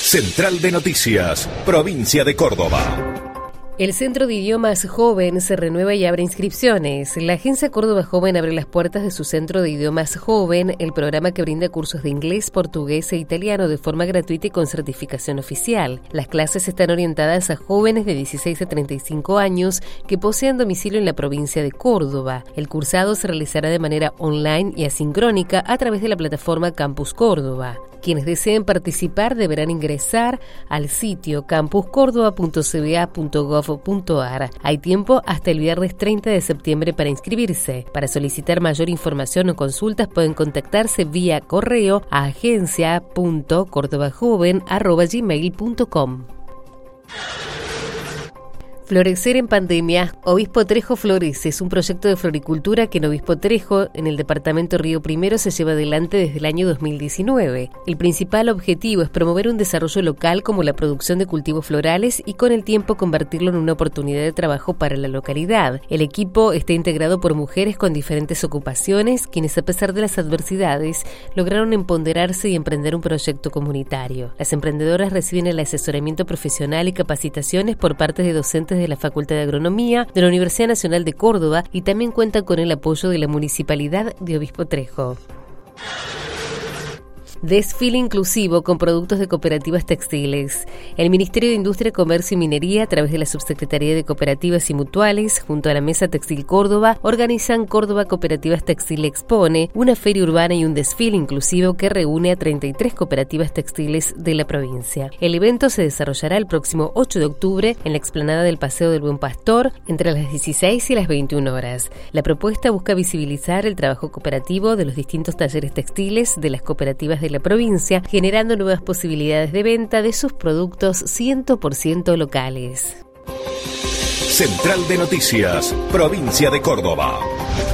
Central de Noticias, Provincia de Córdoba. El Centro de Idiomas Joven se renueva y abre inscripciones. La Agencia Córdoba Joven abre las puertas de su Centro de Idiomas Joven, el programa que brinda cursos de inglés, portugués e italiano de forma gratuita y con certificación oficial. Las clases están orientadas a jóvenes de 16 a 35 años que poseen domicilio en la provincia de Córdoba. El cursado se realizará de manera online y asincrónica a través de la plataforma Campus Córdoba. Quienes deseen participar deberán ingresar al sitio campuscordoba.cba.gov.ar. Hay tiempo hasta el viernes 30 de septiembre para inscribirse. Para solicitar mayor información o consultas pueden contactarse vía correo a agencia.cordobajoven@gmail.com. Florecer en pandemia. Obispo Trejo Florece es un proyecto de floricultura que en Obispo Trejo, en el departamento Río Primero, se lleva adelante desde el año 2019. El principal objetivo es promover un desarrollo local como la producción de cultivos florales y con el tiempo convertirlo en una oportunidad de trabajo para la localidad. El equipo está integrado por mujeres con diferentes ocupaciones, quienes a pesar de las adversidades lograron empoderarse y emprender un proyecto comunitario. Las emprendedoras reciben el asesoramiento profesional y capacitaciones por parte de docentes de la Facultad de Agronomía de la Universidad Nacional de Córdoba y también cuentan con el apoyo de la Municipalidad de Obispo Trejo. Desfile inclusivo con productos de cooperativas textiles. El Ministerio de Industria, Comercio y Minería, a través de la Subsecretaría de Cooperativas y Mutuales, junto a la Mesa Textil Córdoba, organizan Córdoba Cooperativas Textil Expone, una feria urbana y un desfile inclusivo que reúne a 33 cooperativas textiles de la provincia. El evento se desarrollará el próximo 8 de octubre en la explanada del Paseo del Buen Pastor, entre las 16 y las 21 horas. La propuesta busca visibilizar el trabajo cooperativo de los distintos talleres textiles de las cooperativas de la provincia, generando nuevas posibilidades de venta de sus productos 100% locales. Central de Noticias, Provincia de Córdoba.